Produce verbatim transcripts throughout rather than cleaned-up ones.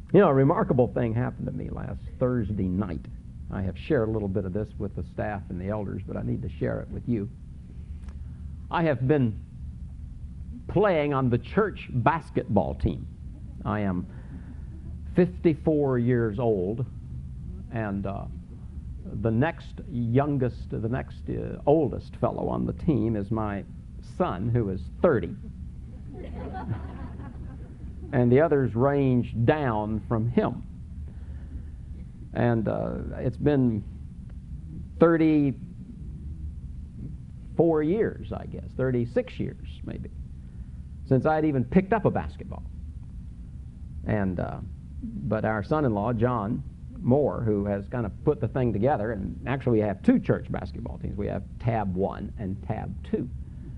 You know, a remarkable thing happened to me last Thursday night. I have shared a little bit of this with the staff and the elders, but I need to share it with you. I have been playing on the church basketball team. I am fifty-four years old, and uh, the next youngest, the next uh, oldest fellow on the team is my son, who is thirty. And the others range down from him. And uh, it's been thirty-four years, I guess, thirty-six years maybe, since I'd even picked up a basketball. And uh, but our son-in-law, John Moore, who has kind of put the thing together, and actually we have two church basketball teams. We have Tab one and Tab two.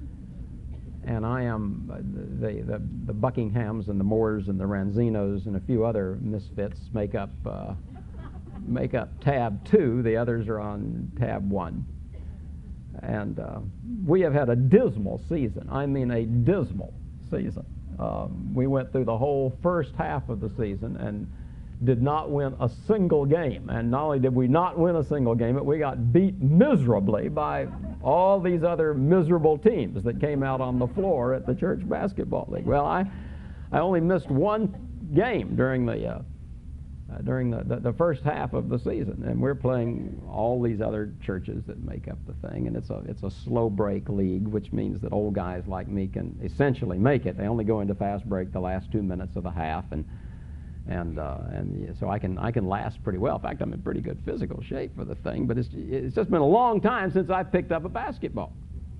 And I am uh, the, the the Buckinghams and the Moores and the Ranzinos and a few other misfits make up uh, make up Tab two. The others are on Tab one. And uh, we have had a dismal season. I mean, a dismal season. Um, we went through the whole first half of the season and did not win a single game. And not only did we not win a single game, but we got beat miserably by all these other miserable teams that came out on the floor at the church basketball league. Well, I, I only missed one game during the uh, uh, during the, the, the first half of the season, and we're playing all these other churches that make up the thing, and it's a it's a slow break league, which means that old guys like me can essentially make it. They only go into fast break the last two minutes of the half, and and uh, and so I can I can last pretty well. In fact, I'm in pretty good physical shape for the thing. But it's it's just been a long time since I picked up a basketball,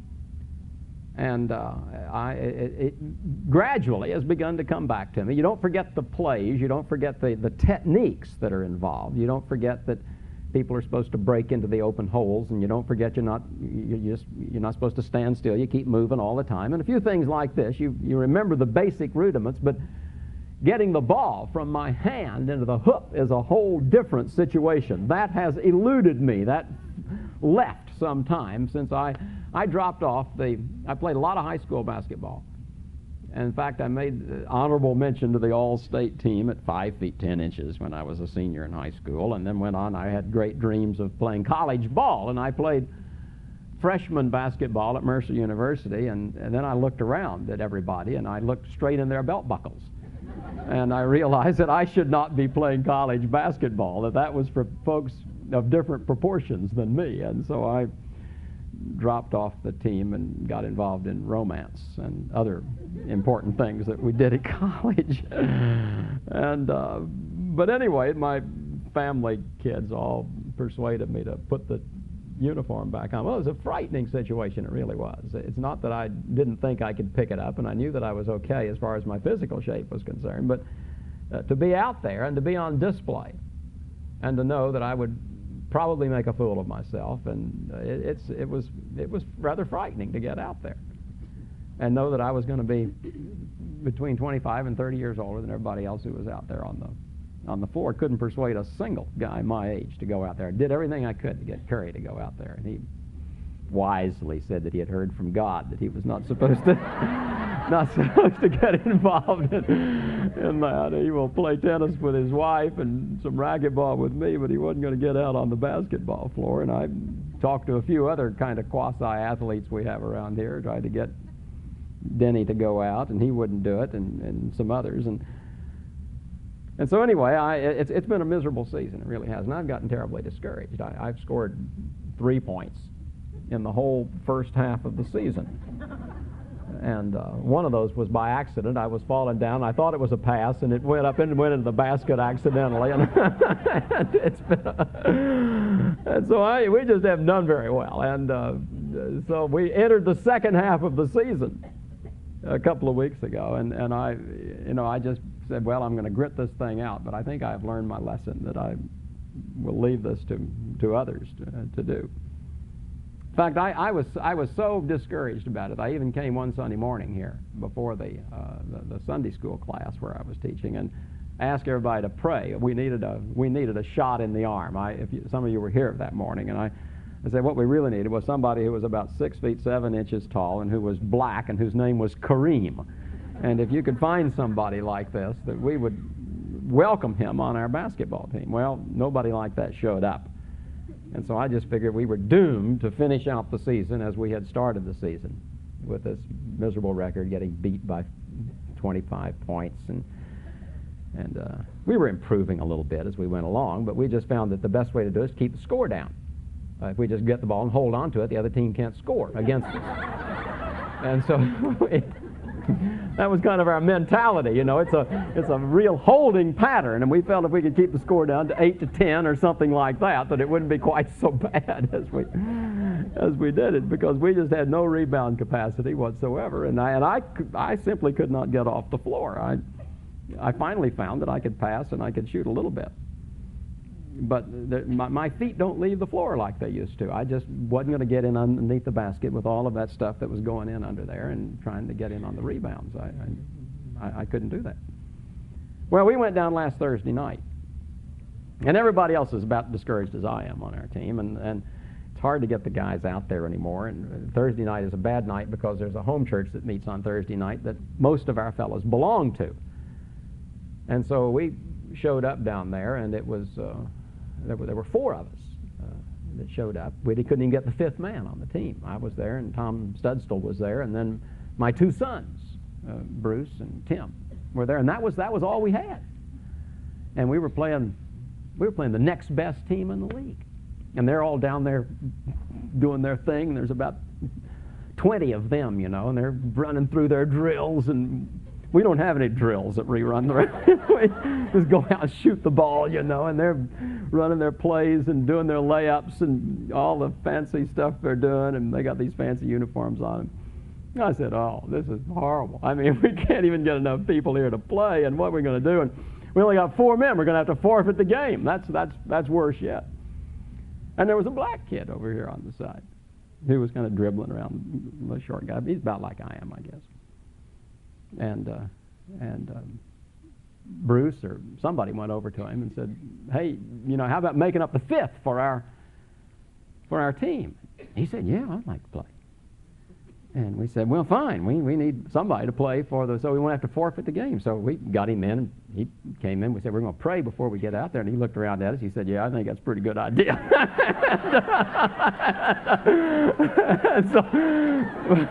and uh, I it, it gradually has begun to come back to me. You don't forget the plays. You don't forget the the techniques that are involved. You don't forget that people are supposed to break into the open holes, and you don't forget you're not you just you're not supposed to stand still. You keep moving all the time, and a few things like this. You you remember the basic rudiments, but getting the ball from my hand into the hoop is a whole different situation. That has eluded me. That left some time since I, I dropped off the, I played a lot of high school basketball. And in fact, I made honorable mention to the all-state team at five feet ten inches when I was a senior in high school, and then went on. I had great dreams of playing college ball, and I played freshman basketball at Mercer University, and, and then I looked around at everybody, and I looked straight in their belt buckles. And I realized that I should not be playing college basketball, that that was for folks of different proportions than me. And so I dropped off the team and got involved in romance and other important things that we did at college. and uh, But anyway, my family kids all persuaded me to put the uniform back on. Well, it was a frightening situation, it really was. It's not that I didn't think I could pick it up, and I knew that I was okay as far as my physical shape was concerned, but uh, to be out there and to be on display and to know that I would probably make a fool of myself, and uh, it, it's, it, was, it was rather frightening to get out there and know that I was going to be between twenty-five and thirty years older than everybody else who was out there on the on the floor. Couldn't persuade a single guy my age to go out there. I did everything I could to get Curry to go out there, and he wisely said that he had heard from God that he was not supposed to not supposed to get involved in, in that. He will play tennis with his wife and some racquetball with me, but he wasn't going to get out on the basketball floor. And I talked to a few other kind of quasi-athletes we have around here, tried to get Denny to go out, and he wouldn't do it, and, and some others. And And so anyway, I, it's, it's been a miserable season. It really has. And I've gotten terribly discouraged. I, I've scored three points in the whole first half of the season. And uh, one of those was by accident. I was falling down. I thought it was a pass, and it went up and went into the basket accidentally. And, and it's been a, and so I, we just haven't done very well. And uh, so we entered the second half of the season a couple of weeks ago, and, and I, you know, I just said, well, I'm going to grit this thing out, but I think I've learned my lesson that I will leave this to, to others to, to do. In fact, I, I was I was so discouraged about it. I even came one Sunday morning here before the, uh, the the Sunday school class where I was teaching and asked everybody to pray. We needed a we needed a shot in the arm. I, if you, some of you were here that morning, and I, I said what we really needed was somebody who was about six feet seven inches tall and who was black and whose name was Kareem. And if you could find somebody like this, that we would welcome him on our basketball team. Well, nobody like that showed up. And so I just figured we were doomed to finish out the season as we had started the season, with this miserable record, getting beat by twenty-five points. And and uh, we were improving a little bit as we went along, but we just found that the best way to do it is keep the score down. Uh, if we just get the ball and hold on to it, the other team can't score against us. And so we, that was kind of our mentality, you know. It's a it's a real holding pattern, and we felt if we could keep the score down to eight to ten or something like that, that it wouldn't be quite so bad as we as we did it, because we just had no rebound capacity whatsoever, and I and I I simply could not get off the floor. I I finally found that I could pass and I could shoot a little bit, but the, my, my feet don't leave the floor like they used to. I just wasn't going to get in underneath the basket with all of that stuff that was going in under there and trying to get in on the rebounds. I, I, I couldn't do that. Well, we went down last Thursday night, and everybody else is about as discouraged as I am on our team, and, and it's hard to get the guys out there anymore. And Thursday night is a bad night because there's a home church that meets on Thursday night that most of our fellows belong to. And so we showed up down there, and it was uh, there were there were four of us uh, that showed up. We couldn't even get the fifth man on the team. I was there, and Tom Studstill was there, and then my two sons, uh, Bruce and Tim, were there, and that was that was all we had. And we were playing we were playing the next best team in the league, and they're all down there doing their thing. There's about twenty of them, you know, and they're running through their drills, and we don't have any drills that we run. We just go out and shoot the ball, you know, and they're running their plays and doing their layups and all the fancy stuff they're doing, and they got these fancy uniforms on them. I said, oh, this is horrible. I mean, we can't even get enough people here to play, and what are we going to do? And we only got four men. We're going to have to forfeit the game. That's, that's, that's worse yet. And there was a black kid over here on the side who was kind of dribbling around, the short guy. He's about like I am, I guess. And uh, and um, Bruce or somebody went over to him and said, "Hey, you know, how about making up the fifth for our for our team?" He said, "Yeah, I'd like to play." And we said, "Well, fine. We we need somebody to play for the so we won't have to forfeit the game." So we got him in. And he came in. We said, "We're going to pray before we get out there." And he looked around at us. He said, "Yeah, I think that's a pretty good idea." And so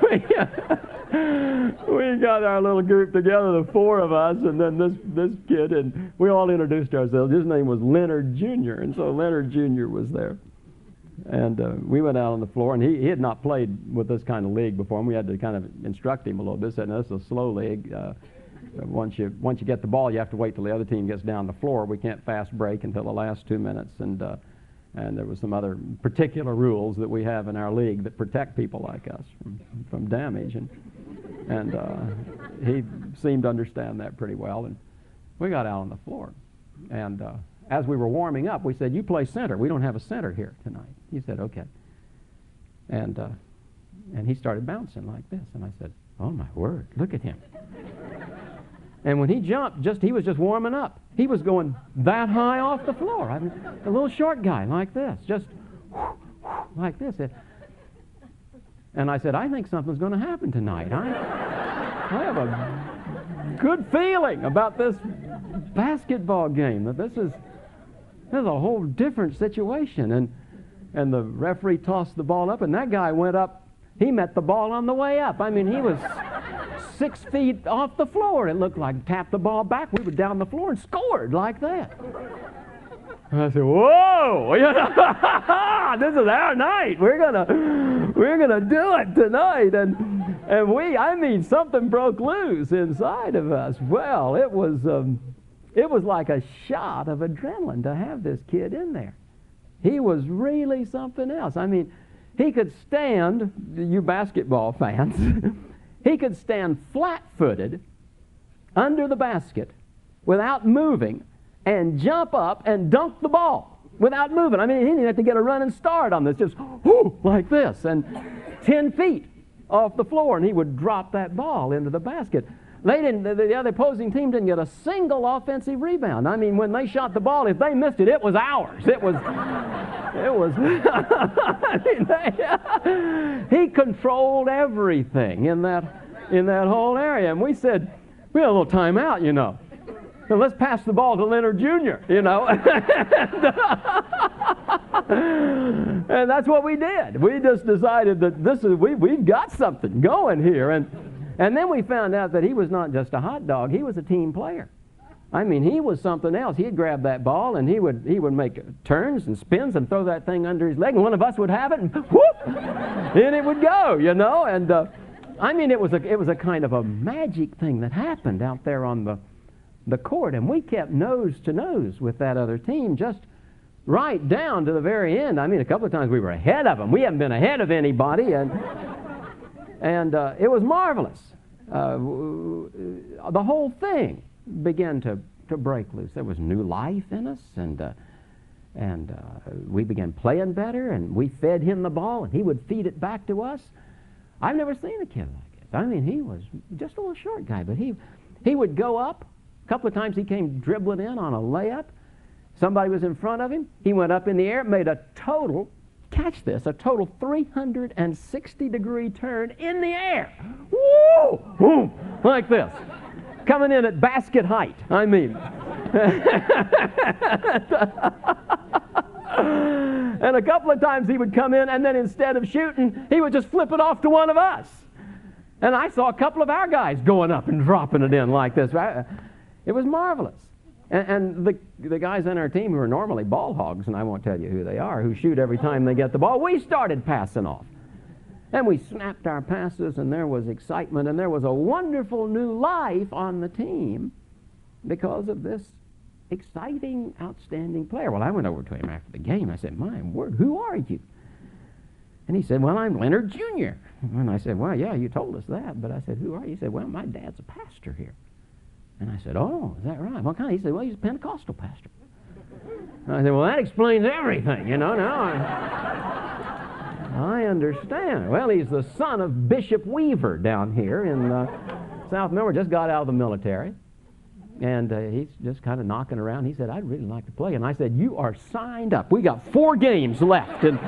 we, we got our little group together, the four of us, and then this this kid, and we all introduced ourselves. His name was Leonard Junior, and so Leonard Junior was there. And uh, we went out on the floor, and he, he had not played with this kind of league before, and we had to kind of instruct him a little bit. Said, "No, this is a slow league. Uh, once you once you get the ball, you have to wait till the other team gets down the floor. We can't fast break until the last two minutes." And uh, and there was some other particular rules that we have in our league that protect people like us from from damage. And and uh, he seemed to understand that pretty well. And we got out on the floor, and uh, as we were warming up, we said, "You play center. We don't have a center here tonight." He said, "Okay." And uh, and he started bouncing like this, and I said, "Oh my word! Look at him!" And when he jumped, just he was just warming up. He was going that high off the floor. I mean, a little short guy like this, just like this. And I said, "I think something's going to happen tonight. I, I have a good feeling about this basketball game. That this is this is a whole different situation." And and the referee tossed the ball up, and that guy went up. He met the ball on the way up. I mean, he was six feet off the floor. It looked like tapped the ball back. We were down the floor and scored like that. And I said, "Whoa! This is our night. We're gonna, we're gonna do it tonight." And and we, I mean, something broke loose inside of us. Well, it was, um, it was like a shot of adrenaline to have this kid in there. He was really something else. I mean, he could stand, you basketball fans, he could stand flat-footed under the basket without moving and jump up and dunk the ball without moving. I mean, he didn't have to get a running start on this, just whoo, like this, and ten feet off the floor, and he would drop that ball into the basket. They didn't, the, the other opposing team didn't get a single offensive rebound. I mean, when they shot the ball, if they missed it, it was ours. It was, it was, I mean, they, he controlled everything in that, in that whole area. And we said, we had a little timeout, you know. So let's pass the ball to Leonard Junior, you know. And that's what we did. We just decided that this is we, we've got something going here. And, and then we found out that he was not just a hot dog. He was a team player. I mean, he was something else. He'd grab that ball, and he would he would make turns and spins and throw that thing under his leg, and one of us would have it, and whoop, and it would go, you know. And uh, I mean, it was a it was a kind of a magic thing that happened out there on the the court, and we kept nose to nose with that other team, just right down to the very end. I mean, a couple of times we were ahead of them. We haven't been ahead of anybody, and and uh, it was marvelous. Uh, the whole thing began to, to break loose. There was new life in us, and uh, and uh, we began playing better, and we fed him the ball, and he would feed it back to us. I've never seen a kid like this. I mean, he was just a little short guy, but he he would go up. A couple of times he came dribbling in on a layup. Somebody was in front of him. He went up in the air, made a total, catch this, a total three hundred sixty degree turn in the air. Woo! Boom! Like this. Coming in at basket height, I mean. And a couple of times he would come in, and then instead of shooting, he would just flip it off to one of us. And I saw a couple of our guys going up and dropping it in like this. It was marvelous. And, and the, the guys on our team who are normally ball hogs, and I won't tell you who they are, who shoot every time they get the ball, we started passing off. And we snapped our passes, and there was excitement, and there was a wonderful new life on the team because of this exciting, outstanding player. Well, I went over to him after the game. I said, my word, who are you? And he said, well, I'm Leonard Junior And I said, well, yeah, you told us that. But I said, who are you? He said, well, my dad's a pastor here. And I said, oh, is that right? What kind? He said, well, he's a Pentecostal pastor. And I said, well, that explains everything, you know, now I, I understand. Well, he's the son of Bishop Weaver down here in uh, South Melbourne. Just got out of the military. And uh, he's just kind of knocking around. He said, I'd really like to play. And I said, you are signed up. We got four games left. And,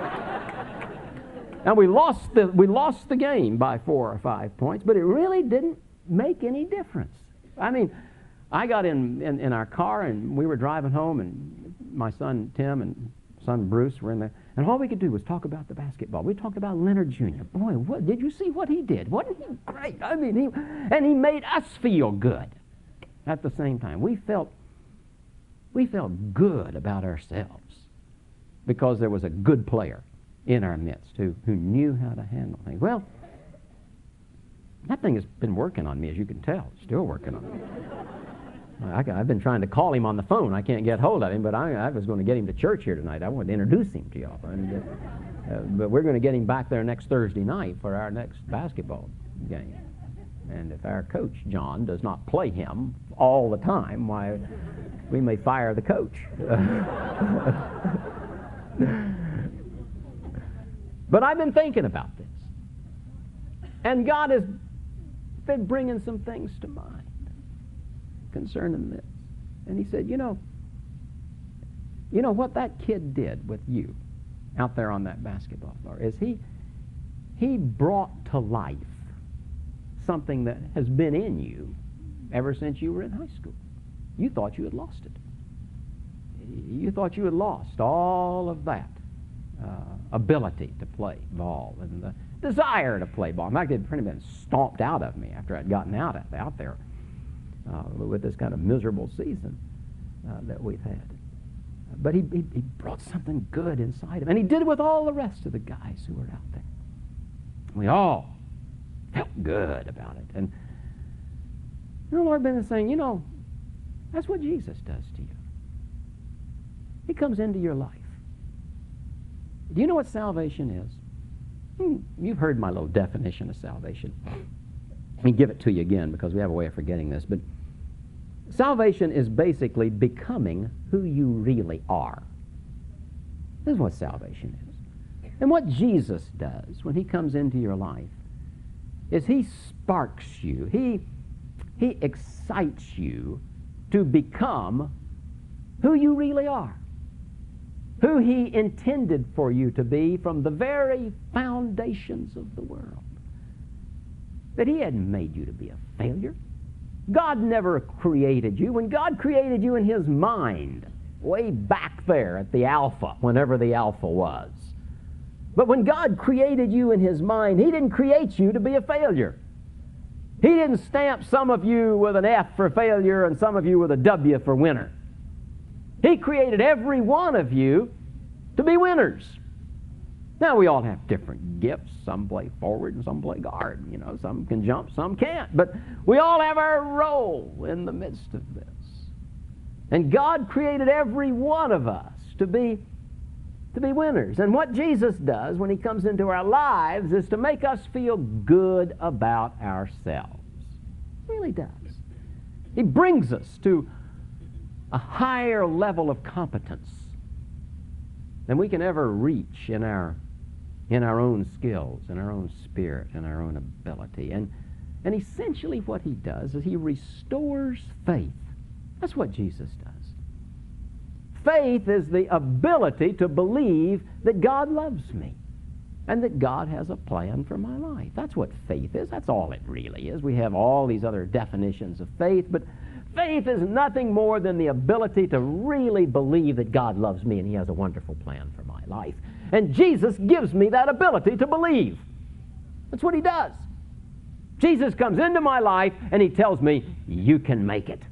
and we lost the, we lost the game by four or five points, but it really didn't make any difference. I mean, I got in, in, in our car, and we were driving home, and my son Tim and son Bruce were in there, and all we could do was talk about the basketball. We talked about Leonard Junior Boy, what, did you see what he did? Wasn't he great? I mean, he, and he made us feel good at the same time. We felt, we felt good about ourselves because there was a good player in our midst who, who knew how to handle things. Well, that thing has been working on me, as you can tell. It's still working on me. I, I've been trying to call him on the phone. I can't get hold of him, but I, I was going to get him to church here tonight. I wanted to introduce him to y'all. And, uh, but we're going to get him back there next Thursday night for our next basketball game. And if our coach, John, does not play him all the time, why, we may fire the coach. But I've been thinking about this. And God has been bringing some things to mind concerning this. And he said, you know, you know what that kid did with you out there on that basketball floor is he, he brought to life something that has been in you ever since you were in high school. You thought you had lost it. You thought you had lost all of that uh, ability to play ball and the desire to play ball. In fact, it had pretty been stomped out of me after I'd gotten out, of, out there uh, with this kind of miserable season uh, that we've had. But he, he, he brought something good inside him. And he did it with all the rest of the guys who were out there. We all felt good about it. And the Lord been saying, you know, that's what Jesus does to you. He comes into your life. Do you know what salvation is? Hmm, you've heard my little definition of salvation. Let me give it to you again because we have a way of forgetting this. But salvation is basically becoming who you really are. This is what salvation is. And what Jesus does when he comes into your life is he sparks you. He, he excites you to become who you really are. Who he intended for you to be from the very foundations of the world. That he hadn't made you to be a failure. God never created you. When God created you in His mind, way back there at the Alpha, whenever the Alpha was. But when God created you in His mind, He didn't create you to be a failure. He didn't stamp some of you with an F for failure and some of you with a W for winner. He created every one of you to be winners. Now, we all have different gifts. Some play forward and some play guard. You know, some can jump, some can't. But we all have our role in the midst of this. And God created every one of us to be, to be winners. And what Jesus does when He comes into our lives is to make us feel good about ourselves. He really does. He brings us to a higher level of competence than we can ever reach in our in our own skills, in our own spirit, in our own ability. And, and essentially what He does is He restores faith. That's what Jesus does. Faith is the ability to believe that God loves me and that God has a plan for my life. That's what faith is. That's all it really is. We have all these other definitions of faith, but faith is nothing more than the ability to really believe that God loves me and He has a wonderful plan for my life. And Jesus gives me that ability to believe. That's what He does. Jesus comes into my life and He tells me, you can make it.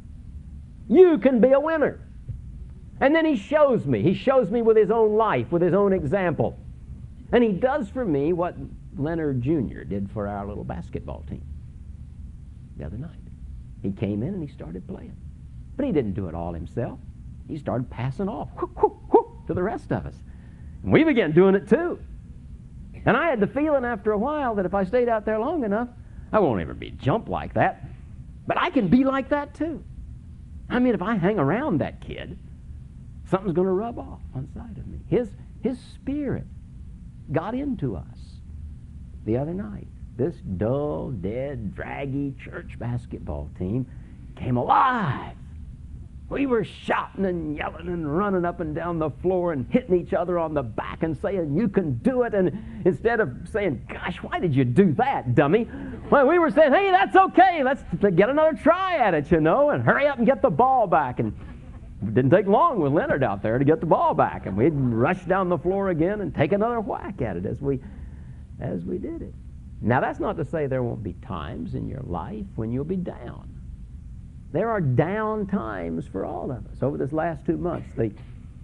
You can be a winner. And then He shows me. He shows me with His own life, with His own example. And He does for me what Leonard Junior did for our little basketball team the other night. He came in and he started playing. But he didn't do it all himself. He started passing off whoop, whoop, whoop, to the rest of us. And we began doing it too. And I had the feeling after a while that if I stayed out there long enough, I won't ever be jumped like that. But I can be like that too. I mean, if I hang around that kid, something's going to rub off on the side of me. His, his spirit got into us the other night. This dull, dead, draggy church basketball team came alive. We were shouting and yelling and running up and down the floor and hitting each other on the back and saying, you can do it. And instead of saying, gosh, why did you do that, dummy? Well, we were saying, hey, that's okay. Let's get another try at it, you know, and hurry up and get the ball back. And it didn't take long with Leonard out there to get the ball back. And we'd rush down the floor again and take another whack at it as we, as we did it. Now, that's not to say there won't be times in your life when you'll be down. There are down times for all of us. Over this last two months, the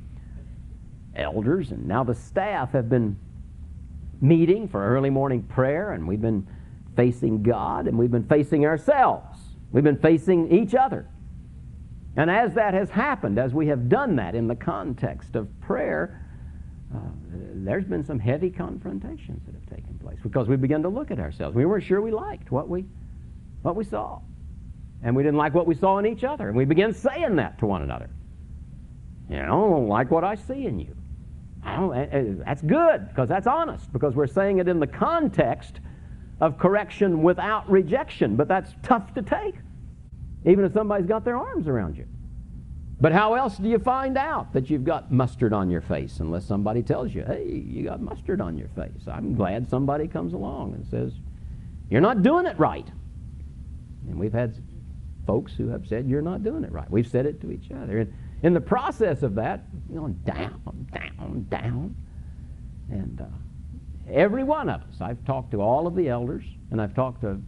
elders and now the staff have been meeting for early morning prayer, and we've been facing God, and we've been facing ourselves. We've been facing each other. And as that has happened, as we have done that in the context of prayer, uh, there's been some heavy confrontations that have taken place because we began to look at ourselves. We weren't sure we liked what we, what we saw. And we didn't like what we saw in each other. And we began saying that to one another. You know, I don't like what I see in you. I don't, that's good, because that's honest, because we're saying it in the context of correction without rejection. But that's tough to take, even if somebody's got their arms around you. But how else do you find out that you've got mustard on your face unless somebody tells you, hey, you got mustard on your face? I'm glad somebody comes along and says, you're not doing it right. And we've had folks who have said, you're not doing it right. We've said it to each other. And in the process of that, going down, down, down. And uh, every one of us, I've talked to all of the elders, and I've talked to,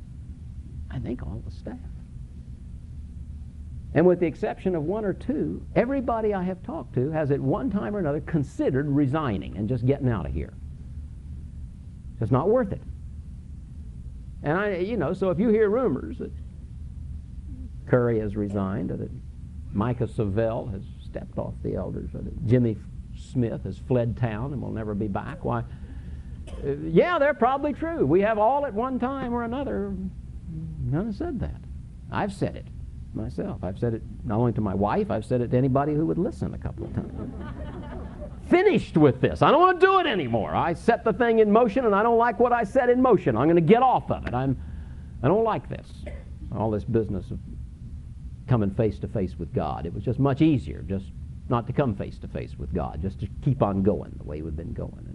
I think, all the staff. And with the exception of one or two, everybody I have talked to has at one time or another considered resigning and just getting out of here. It's not worth it. And I, you know, so if you hear rumors that Curry has resigned, or that Micah Savell has stepped off the elders, or that Jimmy Smith has fled town and will never be back, why, uh, yeah, they're probably true. We have all at one time or another none have said that. I've said it myself. I've said it not only to my wife, I've said it to anybody who would listen a couple of times. Finished with this. I don't want to do it anymore. I set the thing in motion, and I don't like what I set in motion. I'm going to get off of it. I'm, I don't like this. All this business of coming face to face with God. It was just much easier just not to come face to face with God, just to keep on going the way we've been going.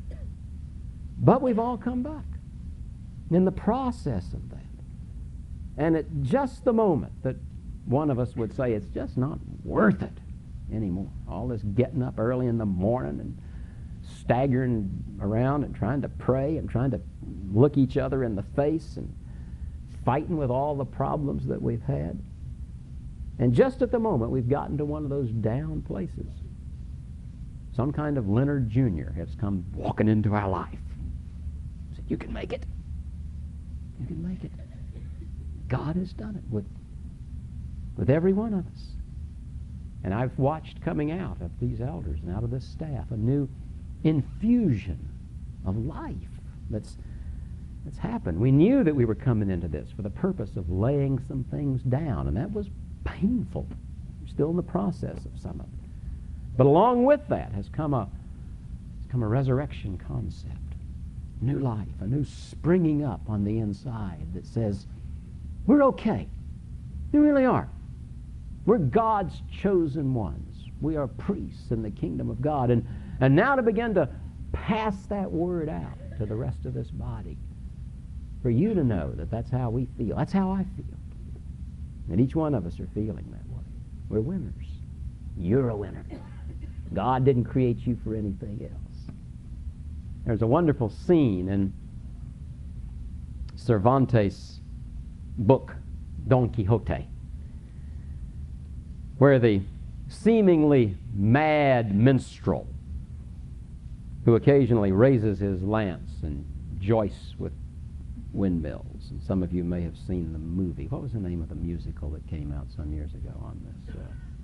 But we've all come back. In the process of that, And at just the moment that one of us would say, it's just not worth it anymore. All this getting up early in the morning and staggering around and trying to pray and trying to look each other in the face and fighting with all the problems that we've had. And just at the moment we've gotten to one of those down places, some kind of Leonard Junior has come walking into our life. Said, you can make it. You can make it. God has done it with, with every one of us. And I've watched coming out of these elders and out of this staff a new infusion of life that's, that's happened. We knew that we were coming into this for the purpose of laying some things down, and that was painful. We're still in the process of some of it. But along with that has come a, has come a resurrection concept, new life, a new springing up on the inside that says, we're okay. We really are. We're God's chosen ones. We are priests in the kingdom of God. And, and now to begin to pass that word out to the rest of this body, for you to know that that's how we feel. That's how I feel. And each one of us are feeling that way. We're winners. You're a winner. God didn't create you for anything else. There's a wonderful scene in Cervantes' book, Don Quixote, where the seemingly mad minstrel, who occasionally raises his lance and joists with windmills, and some of you may have seen the movie. What was the name of the musical that came out some years ago on this? Uh,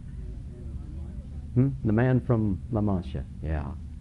hmm? The Man from La Mancha. Yeah.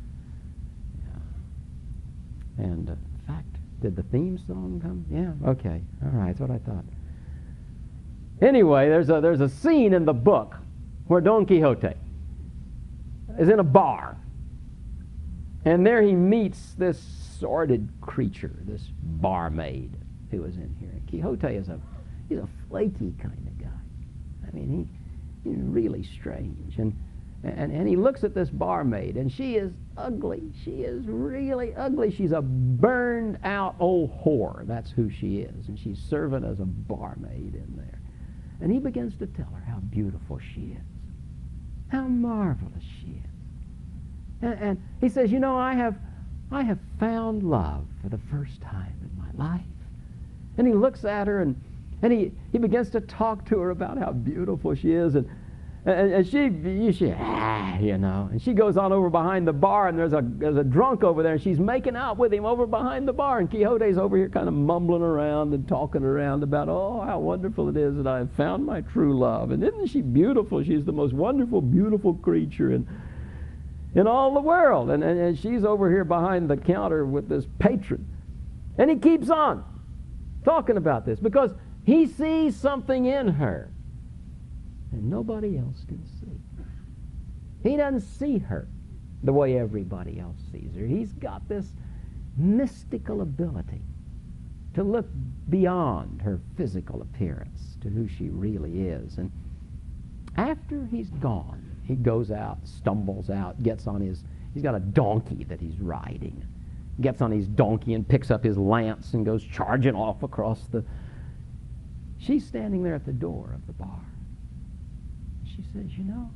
Yeah. And uh, in fact, did the theme song come? Yeah. Okay. All right. That's what I thought. Anyway, there's a there's a scene in the book where Don Quixote is in a bar, and there he meets this sordid creature, this barmaid who is in here. And Quixote is a he's a flaky kind of guy. I mean, he he's really strange, and and and he looks at this barmaid, and she is ugly. She is really ugly. She's a burned out old whore. That's who she is, and she's serving as a barmaid in there. And he begins to tell her how beautiful she is, how marvelous she is. And, and he says, you know, I have, I have found love for the first time in my life. And he looks at her, and, and he, he begins to talk to her about how beautiful she is. And, and, and she, she, ah, you know, and she goes on over behind the bar, and there's a, there's a drunk over there, and she's making out with him over behind the bar. And Quixote's over here kind of mumbling around and talking around about, oh, how wonderful it is that I have found my true love. And isn't she beautiful? She's the most wonderful, beautiful creature in, in all the world. And, and, and she's over here behind the counter with this patron. And he keeps on talking about this because he sees something in her and nobody else can see. He doesn't see her the way everybody else sees her. He's got this mystical ability to look beyond her physical appearance to who she really is. And after he's gone, he goes out, stumbles out, gets on his, he's got a donkey that he's riding, gets on his donkey and picks up his lance and goes charging off across the... She's standing there at the door of the bar. She says, you know,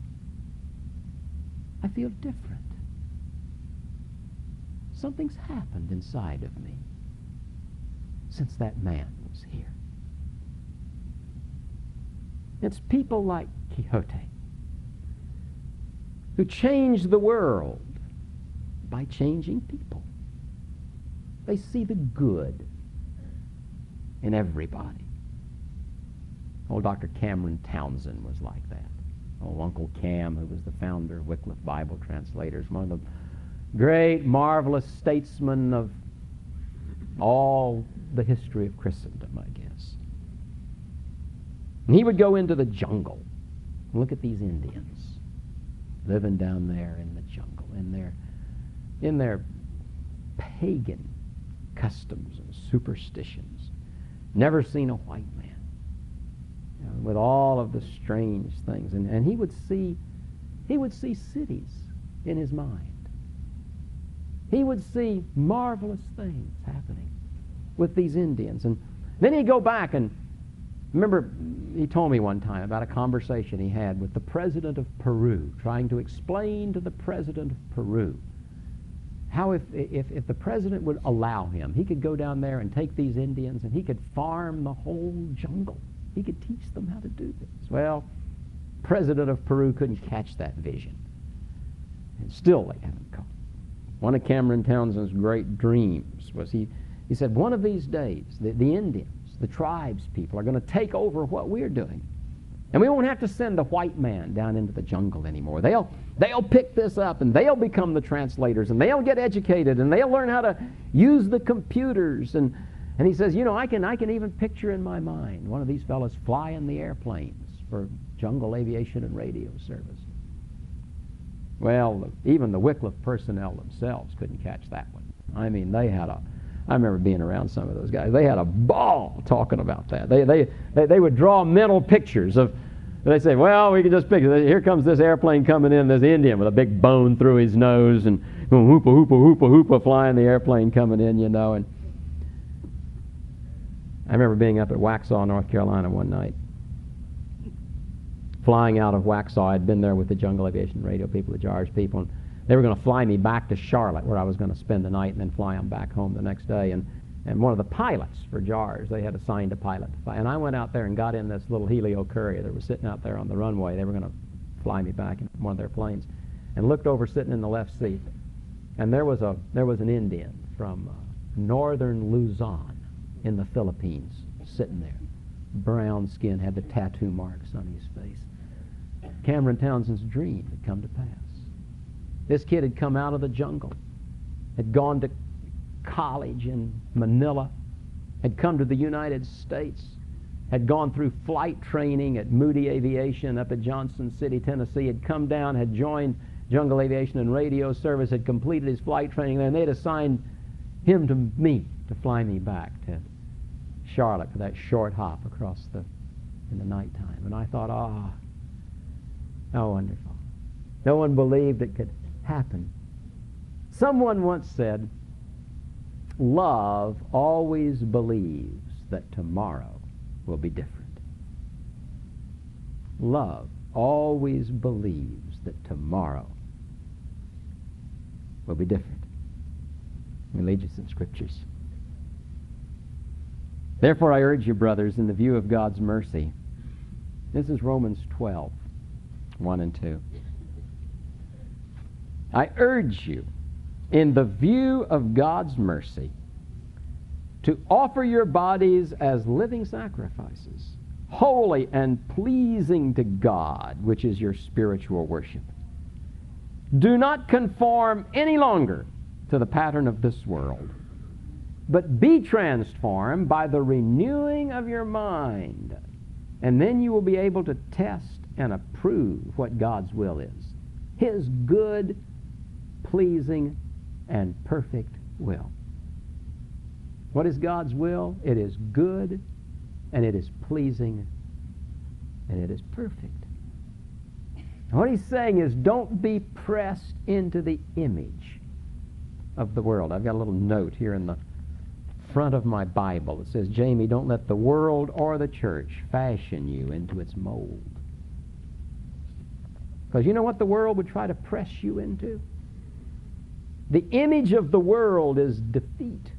I feel different. Something's happened inside of me since that man was here. It's people like Quixote who change the world by changing people. They see the good in everybody. Old Doctor Cameron Townsend was like that. Old Uncle Cam, who was the founder of Wycliffe Bible Translators, one of the great, marvelous statesmen of all the history of Christendom, I guess. And he would go into the jungle and look at these Indians living down there in the jungle, in their, in their pagan customs and superstitions. Never seen a white man. You know, with all of the strange things. And, and he would see he would see cities in his mind. He would see marvelous things happening with these Indians. And then he'd go back and Remember, he told me one time about a conversation he had with the president of Peru, trying to explain to the president of Peru how if, if, if the president would allow him, he could go down there and take these Indians and he could farm the whole jungle. He could teach them how to do this. Well, president of Peru couldn't catch that vision. And still they haven't caught it. One of Cameron Townsend's great dreams was he, he said, one of these days, the, the Indians, the tribes people, are going to take over what we're doing. And we won't have to send a white man down into the jungle anymore. They'll, they'll pick this up, and they'll become the translators, and they'll get educated, and they'll learn how to use the computers. And, and he says, you know, I can, I can even picture in my mind one of these fellows flying the airplanes for jungle aviation and radio service. Well, even the Wycliffe personnel themselves couldn't catch that one. I mean, they had a, I remember being around some of those guys. They had a ball talking about that. They, they, they, they would draw mental pictures of, they say, well, we can just picture, here comes this airplane coming in, this Indian with a big bone through his nose, and hoopa, hoopa, hoopa, hoopa, flying the airplane coming in, you know. And I remember being up at Waxhaw, North Carolina one night, flying out of Waxhaw. I'd been there with the jungle aviation radio people, the J A R S people, and they were going to fly me back to Charlotte, where I was going to spend the night and then fly them back home the next day. And, and one of the pilots for J A R S, they had assigned a pilot to fly. And I went out there and got in this little Helio Courier that was sitting out there on the runway. They were going to fly me back in one of their planes, and looked over sitting in the left seat. And there was, a, there was an Indian from uh, northern Luzon in the Philippines sitting there. Brown skin, had the tattoo marks on his face. Cameron Townsend's dream had come to pass. This kid had come out of the jungle, had gone to college in Manila, had come to the United States, had gone through flight training at Moody Aviation up at Johnson City, Tennessee, had come down, had joined Jungle Aviation and Radio Service, had completed his flight training there, and they'd assigned him to me to fly me back to Charlotte for that short hop across the, in the nighttime. And I thought, ah, oh, how wonderful. No one believed it could happen. Someone once said, love always believes that tomorrow will be different. Love always believes that tomorrow will be different. Let me lead you some scriptures. Therefore I urge you, brothers, in the view of God's mercy. This is Romans twelve, one and two. I urge you, in the view of God's mercy, to offer your bodies as living sacrifices, holy and pleasing to God, which is your spiritual worship. Do not conform any longer to the pattern of this world, but be transformed by the renewing of your mind, and then you will be able to test and approve what God's will is, His good, pleasing, and perfect will. What is God's will? It is good, and it is pleasing, and it is perfect. What he's saying is, don't be pressed into the image of the world. I've got a little note here in the front of my Bible that says, Jamie, don't let the world or the church fashion you into its mold. Because you know what the world would try to press you into? The image of the world is defeat.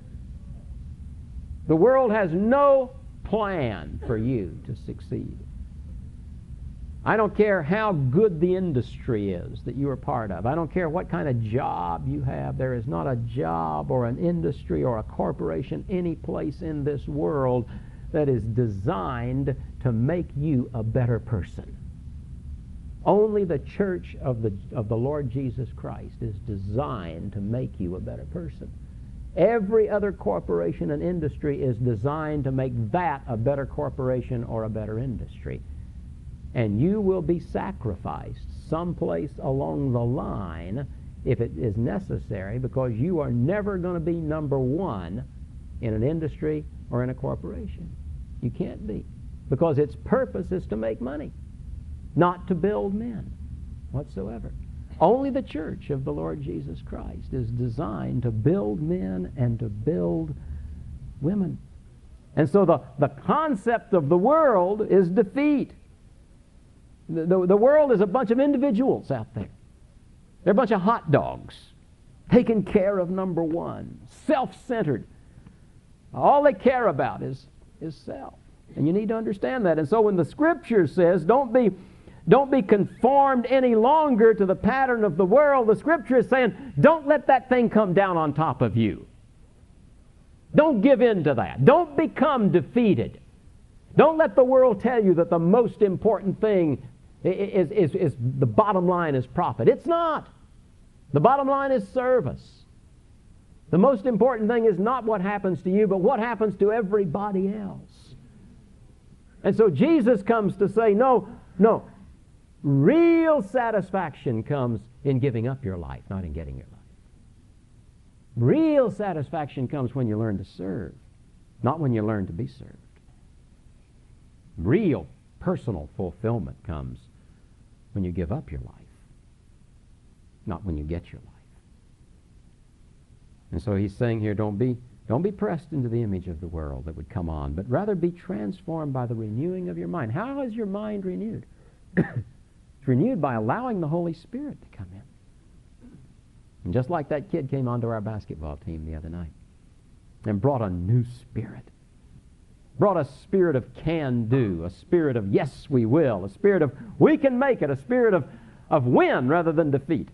The world has no plan for you to succeed. I don't care how good the industry is that you are part of. I don't care what kind of job you have. There is not a job or an industry or a corporation any place in this world that is designed to make you a better person. Only the church of the, of the Lord Jesus Christ is designed to make you a better person. Every other corporation and industry is designed to make that a better corporation or a better industry. And you will be sacrificed someplace along the line if it is necessary, because you are never going to be number one in an industry or in a corporation. You can't be, because its purpose is to make money, not to build men whatsoever. Only the church of the Lord Jesus Christ is designed to build men and to build women. And so the, the concept of the world is defeat. The, the, the world is a bunch of individuals out there. They're a bunch of hot dogs, taking care of number one, self-centered. All they care about is, is self. And you need to understand that. And so when the Scripture says, don't be, don't be conformed any longer to the pattern of the world, the Scripture is saying, don't let that thing come down on top of you. Don't give in to that. Don't become defeated. Don't let the world tell you that the most important thing is, is, is the bottom line is profit. It's not. The bottom line is service. The most important thing is not what happens to you, but what happens to everybody else. And so Jesus comes to say, no, no, real satisfaction comes in giving up your life, not in getting your life. Real satisfaction comes when you learn to serve, not when you learn to be served. Real personal fulfillment comes when you give up your life, not when you get your life. And so he's saying here, don't be, don't be pressed into the image of the world that would come on, but rather be transformed by the renewing of your mind. How is your mind renewed? It's renewed by allowing the Holy Spirit to come in. And just like that kid came onto our basketball team the other night and brought a new spirit. Brought a spirit of can-do, a spirit of yes, we will, a spirit of we can make it, a spirit of, of win rather than defeat.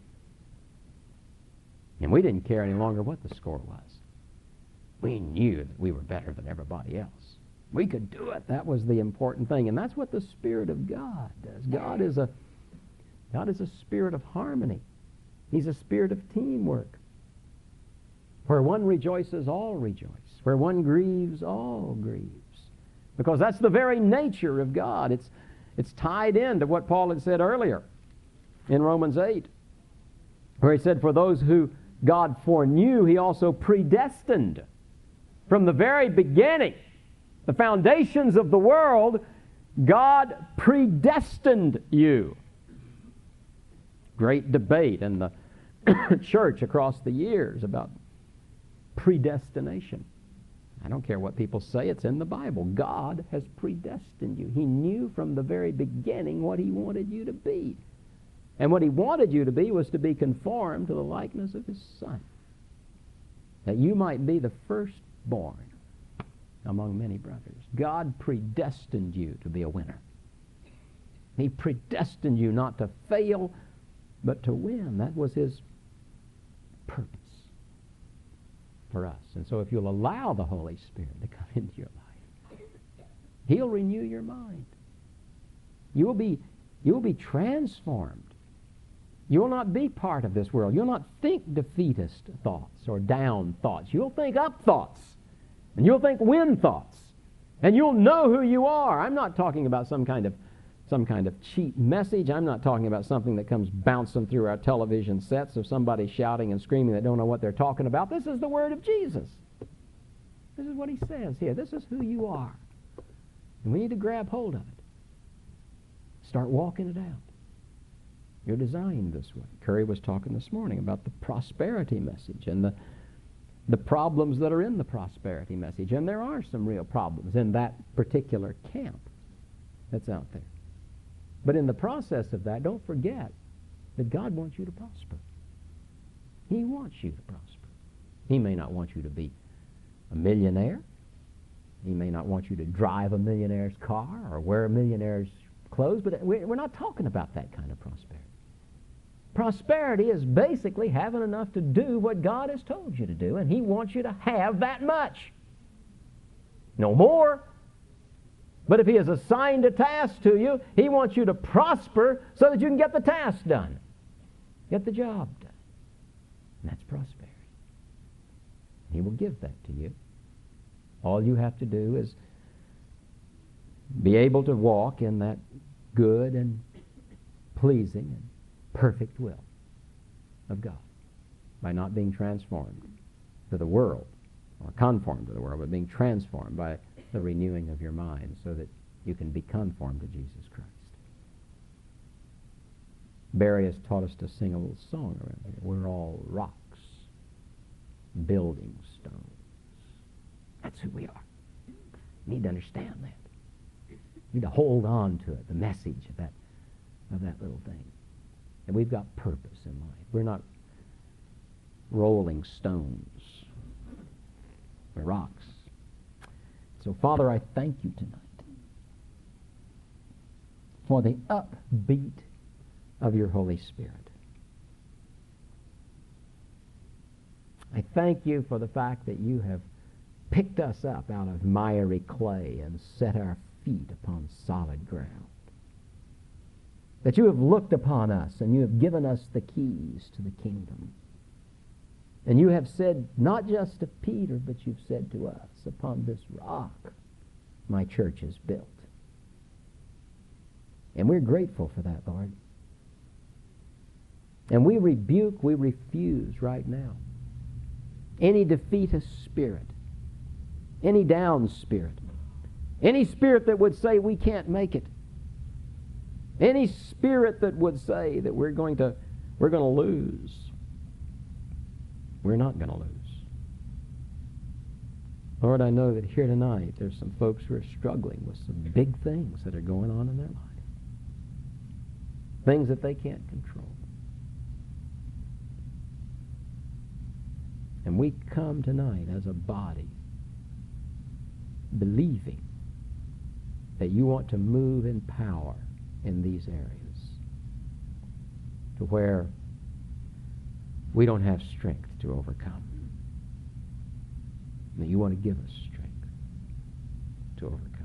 And we didn't care any longer what the score was. We knew that we were better than everybody else. We could do it. That was the important thing. And that's what the Spirit of God does. God is a, God is a spirit of harmony. He's a spirit of teamwork. Where one rejoices, all rejoice. Where one grieves, all grieves. Because that's the very nature of God. It's, it's tied in to what Paul had said earlier in Romans eight, where he said, for those who God foreknew, he also predestined. From the very beginning, the foundations of the world, God predestined you. Great debate in the church across the years about predestination. I don't care what people say, it's in the Bible. God has predestined you. He knew from the very beginning what he wanted you to be. And what he wanted you to be was to be conformed to the likeness of his Son, that you might be the firstborn among many brothers. God predestined you to be a winner. He predestined you not to fail, but to win. That was his purpose for us. And so if you'll allow the Holy Spirit to come into your life, he'll renew your mind. You will be, you will be transformed. You will not be part of this world. You'll not think defeatist thoughts or down thoughts. You'll think up thoughts. And you'll think win thoughts. And you'll know who you are. I'm not talking about some kind of some kind of cheap message. I'm not talking about something that comes bouncing through our television sets of somebody shouting and screaming that don't know what they're talking about. This is the Word of Jesus. This is what he says here. This is who you are. And we need to grab hold of it. Start walking it out. You're designed this way. Curry was talking this morning about the prosperity message and the, the problems that are in the prosperity message. And there are some real problems in that particular camp that's out there. But in the process of that, don't forget that God wants you to prosper. He wants you to prosper. He may not want you to be a millionaire. He may not want you to drive a millionaire's car or wear a millionaire's clothes, but we're not talking about that kind of prosperity. Prosperity is basically having enough to do what God has told you to do, and he wants you to have that much. No more. But if he has assigned a task to you, he wants you to prosper so that you can get the task done. Get the job done. And that's prosperity. He will give that to you. All you have to do is be able to walk in that good and pleasing and perfect will of God by not being transformed to the world or conformed to the world, but being transformed by the renewing of your mind so that you can be conformed to Jesus Christ. Barry has taught us to sing a little song around here. We're all rocks, building stones. That's who we are. You need to understand that. You need to hold on to it, the message of that, of that little thing. And we've got purpose in life. We're not rolling stones or rocks. So, Father, I thank you tonight for the upbeat of your Holy Spirit. I thank you for the fact that you have picked us up out of miry clay and set our feet upon solid ground. That you have looked upon us and you have given us the keys to the kingdom. And you have said, not just to Peter, but you've said to us, upon this rock my church is built. And we're grateful for that, Lord. And we rebuke, we refuse right now any defeatist spirit, any down spirit, any spirit that would say we can't make it, any spirit that would say that we're going to we're going to lose. We're not going to lose. Lord, I know that here tonight there's some folks who are struggling with some big things that are going on in their life. Things that they can't control. And we come tonight as a body believing that you want to move in power in these areas to where we don't have strength to overcome. That you want to give us strength to overcome.